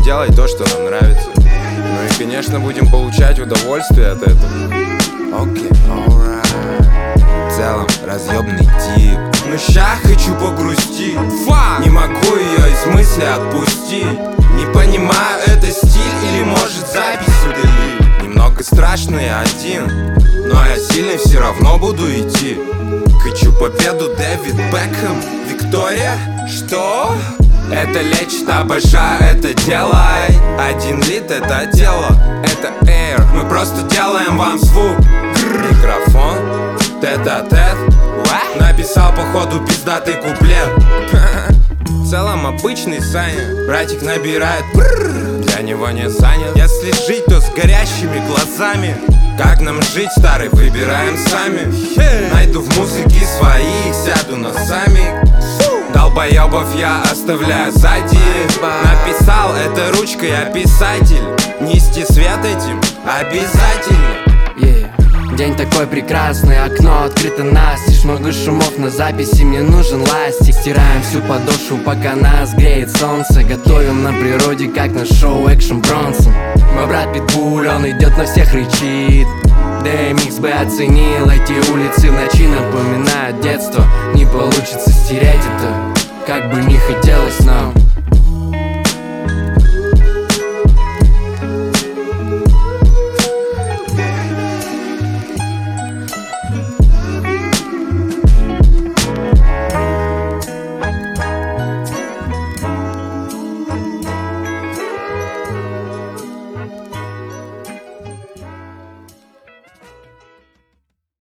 делать то, что нам нравится. Ну и, конечно, будем получать удовольствие от этого. Окей, alright. В целом, разъебный тип. Но ща хочу погрустить. Не могу ее из мысли отпустить. Не понимаю, это стиль или может запись удалить. Немного страшно я один, но я сильный, все равно буду идти. Хочу победу, Дэвид Бекхэм, Виктория. Что? Это лечит, обожаю это делай. 1 лит это дело, это Air. Мы просто делаем вам звук. Микрофон, тет-а-тет. Написал походу пиздатый куплет. В целом обычный Саня, братик набирает, для него не занят. Если жить, то с горящими глазами. Как нам жить, старый, выбираем сами. Найду в музыке своих, сяду носами. Долбоебов я оставляю сзади. Написал это ручкой, я писатель. Нести свет этим обязательно. День такой прекрасный, окно открыто настежь. Много шумов на записи, мне нужен ластик. Стираем всю подошву, пока нас греет солнце. Готовим на природе, как на шоу Экшн Бронсон. Мой брат Питбуль, он идет на всех рычит. DMX бы оценил, эти улицы в ночи напоминают детство. Не получится стереть это, как бы не хотелось, но